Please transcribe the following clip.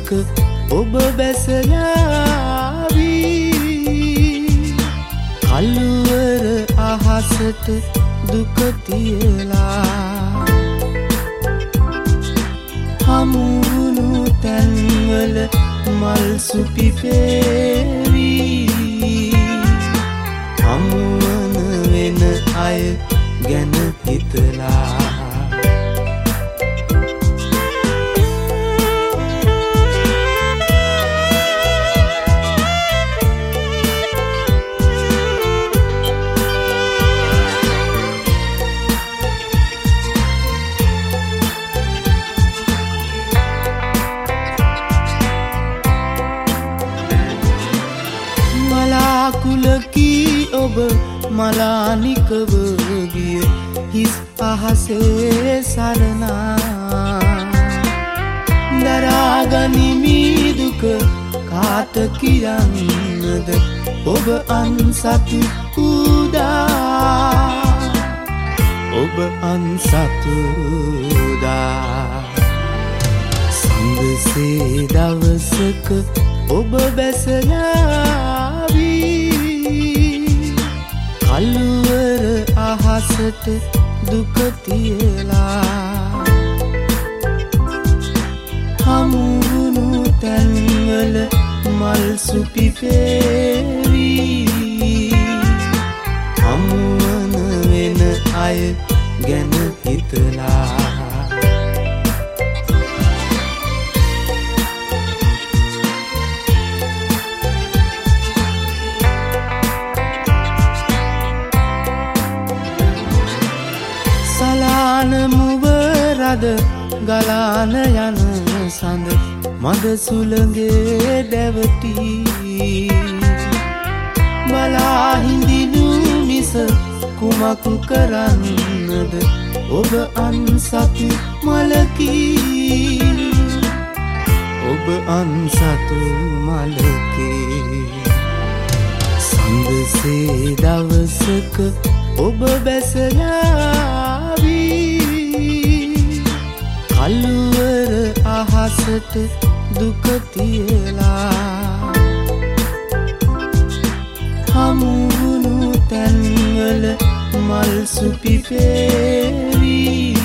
දවසක ඔබ බැසයාවී කළුවර අහසට දුක තියලා හමුුණු තැන්වල මල් සුපිපේවී හමුවන වෙන අය ගැන හිතලා කුලකී ඔබ මලානිකව ගිය හිස් අහසේ සරණා දරාගනිමි දුක කාට කියන්නද ඔබ අන්සතු උදා ඔබ අන්සතුදා සඳසේ දවසක ඔබ බැසයාවී කළුවර අහසට දුක තියලා හමුුණු තැන්වල මල් සුපිපේවී හමුවන වෙන අය ගැන හිතලා මුව රද ගලාන යන සඳ මද සුළඟේ දැවටී බලාහිඳිනු මිස කුමක් කරන්නද ඔබ අන්සතු මලකී ඔබ අන්සතු මලකී සඳසේ දවසක ඔබ බැසයාවී කළුවර අහසට දුක තියලා හමුුණු තැන්වල මල් සුපිපේවී